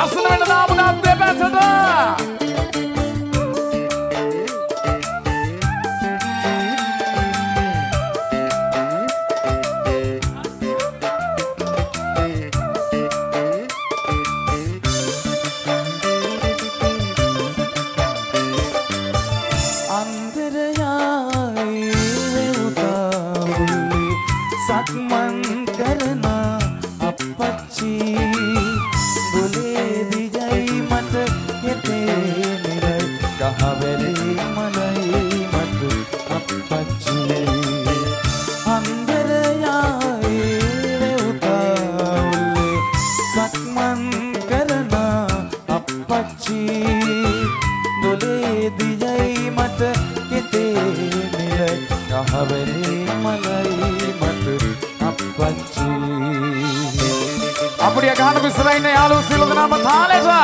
ලස්සන වෙන්න දාමුණා දෙපැත්තට. அப்படியே காண பிசுரைனை ஆளு சிலது நாம தாலேஜா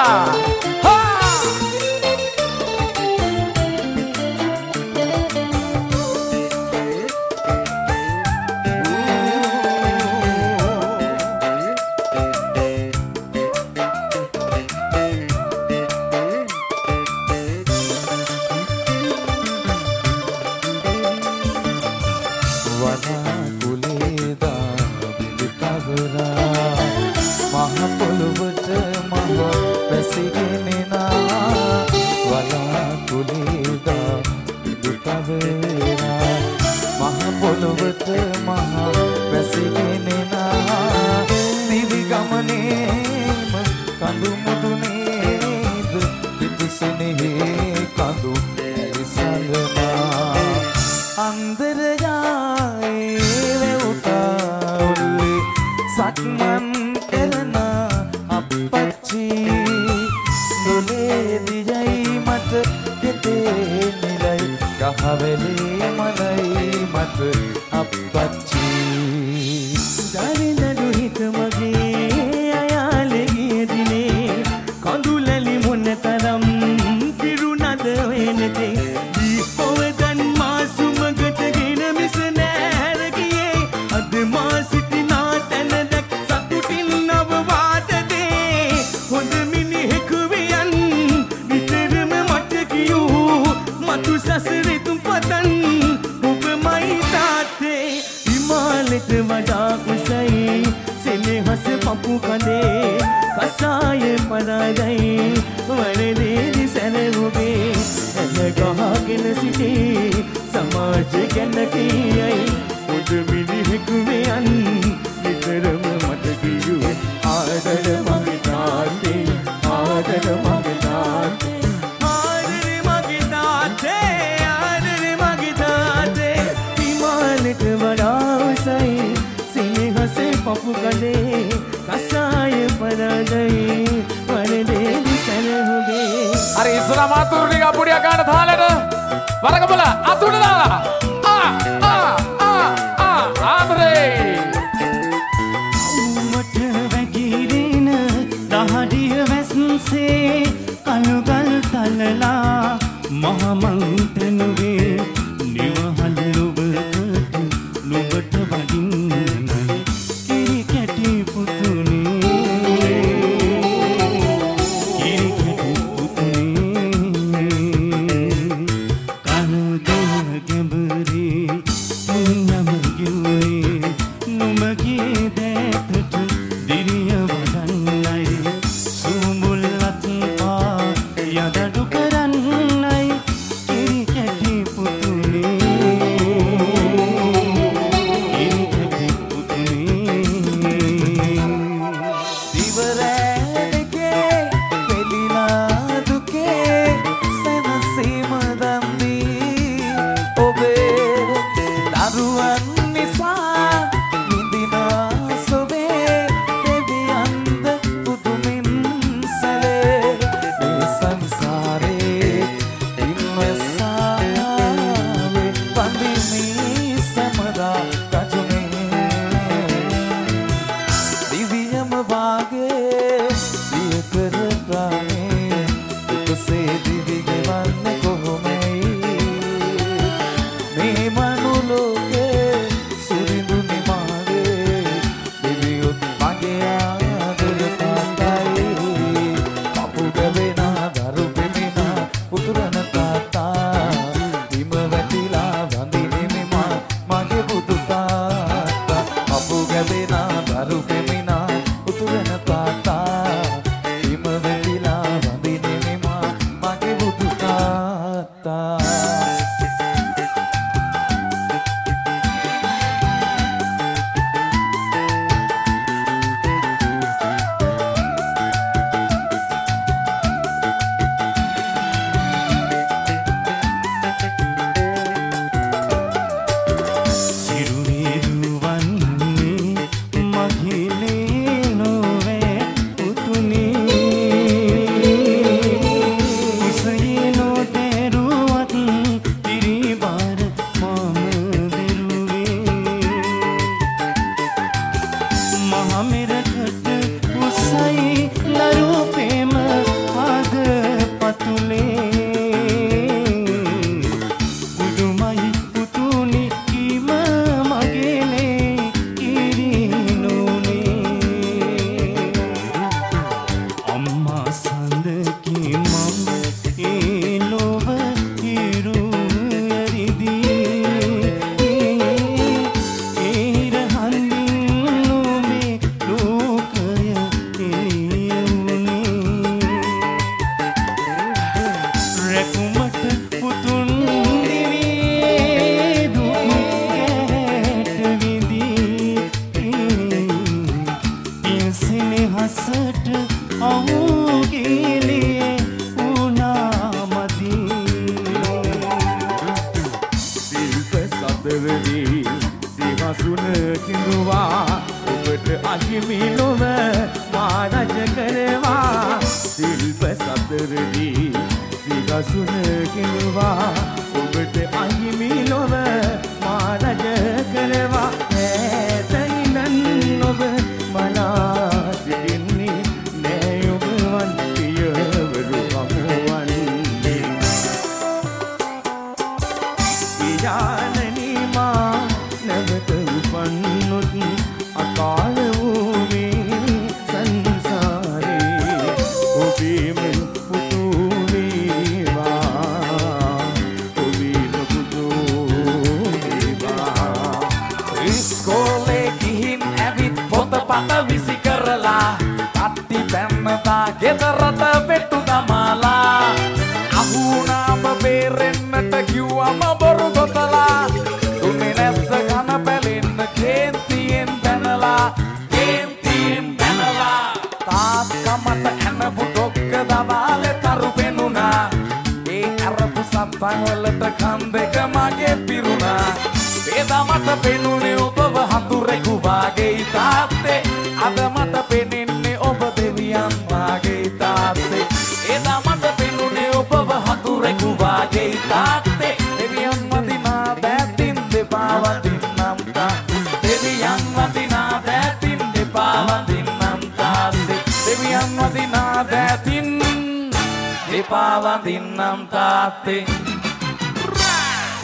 කිඳුවා ඔබට අහිමි නොව මා රජ කරවා ශිල්ප සතරදී විගසුන කිඳුවා ඔබට අහිමි නොව මා රජ කරවා ඈතින් ඔබ මලා සිටින්නේ නෑ ඔබ වන් පියවරු හමුවන්නේ යානනි මා නැවත උපන්නොත් අකාල වූ මේ සංසාරේ ඔබේම පුතු වේවා ඔබේම පුතු වේවා ඉස්කෝලේ ගිහින් ඇවිත් පොතපත විසි කරලා අත්ති පැන්නතා ගෙදරට වෙට්ටු දමාලා අහුනාම බේරෙන්නට කිව්වම බොරු දොතලා දුන්නේ නැත්ත කන පැලෙන්න කේන්තියෙන් පැනලා තාත්කමට ඇනපු ඩොක්ක දවාලේ තරු පෙනුණා ඒ අරපු සත්තන් වලට කන් දෙක මගේ පිරුණා එදා මට පෙනුනේ ඔබව හතුරෙකු වාගේ තාත්තේ අද මට පෙනෙන්නේ ඔබ දෙවියන් වාගේ තාත්තේ එදා මට පෙනුනේ ඔබව හතුරෙකු වාගේ තාත්තේ දෙවියන් වදිනා දැතින් දෙපා වදින්නම් තාත්තේ දෙවියන් වදිනා දැතින් දෙපා වදින්නම් තාත්තේ දෙවියන් වදිනා දැතින් දෙපා වදින්නම් තාත්තේ